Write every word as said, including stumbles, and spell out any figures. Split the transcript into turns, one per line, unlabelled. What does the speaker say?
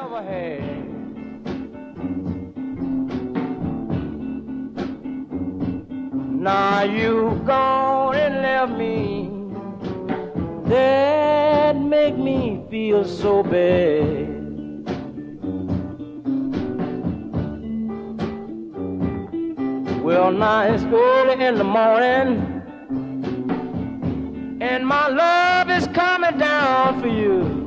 ever had. Now you gone and left me. That make me feel so bad. Well, now it's early in the morning, and my love is coming down for you.